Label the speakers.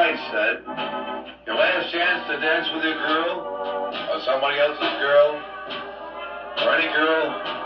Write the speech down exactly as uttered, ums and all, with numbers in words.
Speaker 1: tonight, son. Your last chance to dance with your girl, or somebody else's girl, or any girl